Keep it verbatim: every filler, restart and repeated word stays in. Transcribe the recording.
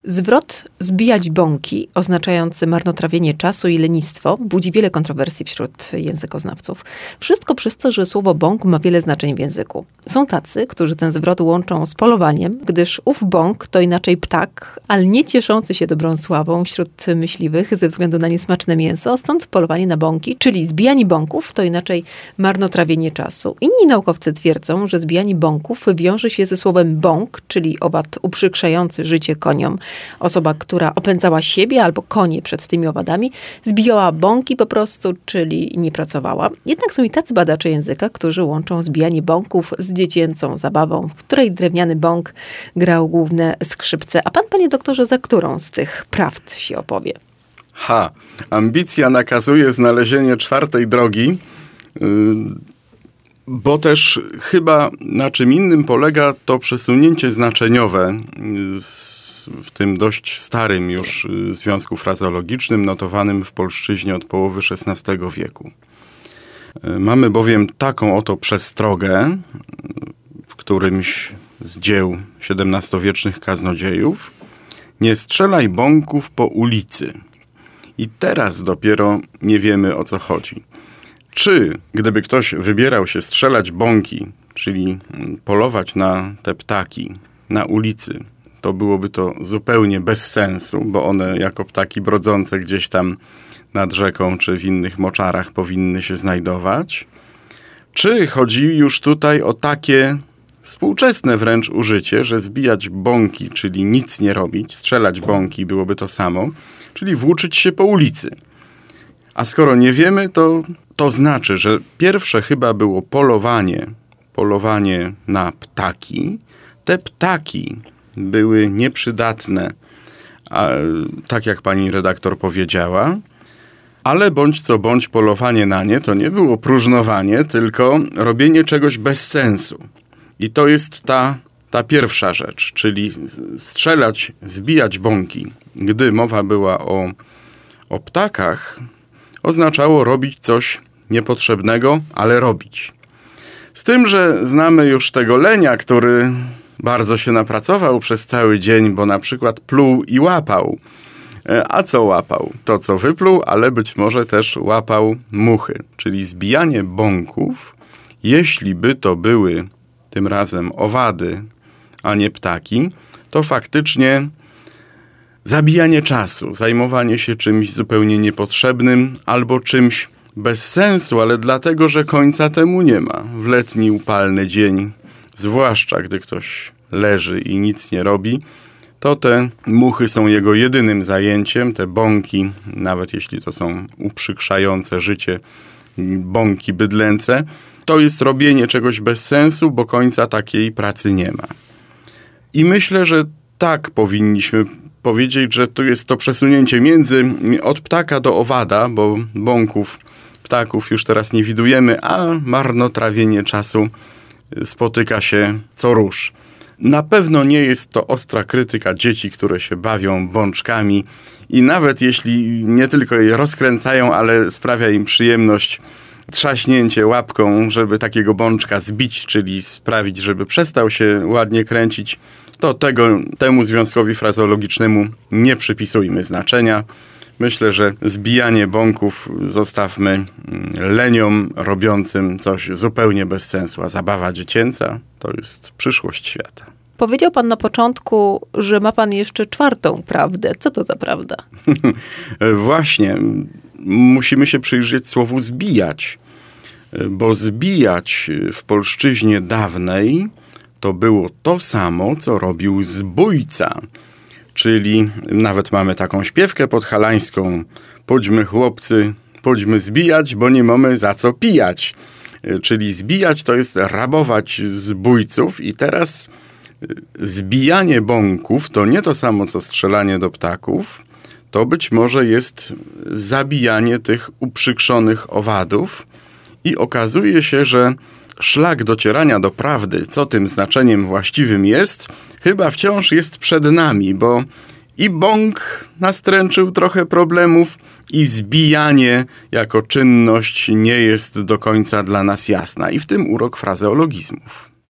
Zwrot zbijać bąki, oznaczający marnotrawienie czasu i lenistwo, budzi wiele kontrowersji wśród językoznawców. Wszystko przez to, że słowo bąk ma wiele znaczeń w języku. Są tacy, którzy ten zwrot łączą z polowaniem, gdyż ów bąk to inaczej ptak, ale nie cieszący się dobrą sławą wśród myśliwych ze względu na niesmaczne mięso, stąd polowanie na bąki, czyli zbijanie bąków to inaczej marnotrawienie czasu. Inni naukowcy twierdzą, że zbijanie bąków wiąże się ze słowem bąk, czyli owad uprzykrzający życie koniom. Osoba, która opędzała siebie albo konie przed tymi owadami, zbijała bąki po prostu, czyli nie pracowała. Jednak są i tacy badacze języka, którzy łączą zbijanie bąków z dziecięcą zabawą, w której drewniany bąk grał główne skrzypce. A pan, panie doktorze, za którą z tych prawd się opowie? Ha, ambicja nakazuje znalezienie czwartej drogi, yy, bo też chyba na czym innym polega to przesunięcie znaczeniowe z w tym dość starym już związku frazeologicznym, notowanym w polszczyźnie od połowy szesnastego wieku. Mamy bowiem taką oto przestrogę w którymś z dzieł siedemnastowiecznych kaznodziejów: nie strzelaj bąków po ulicy. I teraz dopiero nie wiemy, o co chodzi. Czy gdyby ktoś wybierał się strzelać bąki, czyli polować na te ptaki na ulicy, to byłoby to zupełnie bez sensu, bo one jako ptaki brodzące gdzieś tam nad rzeką czy w innych moczarach powinny się znajdować? Czy chodzi już tutaj o takie współczesne wręcz użycie, że zbijać bąki, czyli nic nie robić, strzelać bąki byłoby to samo, czyli włóczyć się po ulicy? A skoro nie wiemy, to to znaczy, że pierwsze chyba było polowanie, polowanie na ptaki. Te ptaki były nieprzydatne, a, tak jak pani redaktor powiedziała, ale bądź co bądź polowanie na nie to nie było próżnowanie, tylko robienie czegoś bez sensu. I to jest ta, ta pierwsza rzecz, czyli strzelać, zbijać bąki, gdy mowa była o, o ptakach, oznaczało robić coś niepotrzebnego, ale robić. Z tym, że znamy już tego lenia, który bardzo się napracował przez cały dzień, bo na przykład pluł i łapał. A co łapał? To, co wypluł, ale być może też łapał muchy. Czyli zbijanie bąków, jeśli by to były tym razem owady, a nie ptaki, to faktycznie zabijanie czasu, zajmowanie się czymś zupełnie niepotrzebnym albo czymś bez sensu, ale dlatego, że końca temu nie ma. W letni, upalny dzień, zwłaszcza gdy ktoś leży i nic nie robi, to te muchy są jego jedynym zajęciem. Te bąki, nawet jeśli to są uprzykrzające życie bąki bydlęce, to jest robienie czegoś bez sensu, bo końca takiej pracy nie ma. I myślę, że tak powinniśmy powiedzieć, że tu jest to przesunięcie między od ptaka do owada, bo bąków, ptaków już teraz nie widujemy, a marnotrawienie czasu spotyka się co rusz. Na pewno nie jest to ostra krytyka dzieci, które się bawią bączkami i nawet jeśli nie tylko je rozkręcają, ale sprawia im przyjemność trzaśnięcie łapką, żeby takiego bączka zbić, czyli sprawić, żeby przestał się ładnie kręcić, to tego, temu związkowi frazeologicznemu nie przypisujmy znaczenia. Myślę, że zbijanie bąków zostawmy leniom robiącym coś zupełnie bez sensu, a zabawa dziecięca to jest przyszłość świata. Powiedział pan na początku, że ma pan jeszcze czwartą prawdę. Co to za prawda? Właśnie. Musimy się przyjrzeć słowu zbijać, bo zbijać w polszczyźnie dawnej to było to samo, co robił zbójca. Czyli nawet mamy taką śpiewkę podhalańską: pójdźmy chłopcy, pójdźmy zbijać, bo nie mamy za co pijać. Czyli zbijać to jest rabować zbójców i teraz zbijanie bąków to nie to samo, co strzelanie do ptaków. To być może jest zabijanie tych uprzykrzonych owadów i okazuje się, że szlak docierania do prawdy, co tym znaczeniem właściwym jest, chyba wciąż jest przed nami, bo i bąk nastręczył trochę problemów i zbijanie jako czynność nie jest do końca dla nas jasna. I w tym urok frazeologizmów.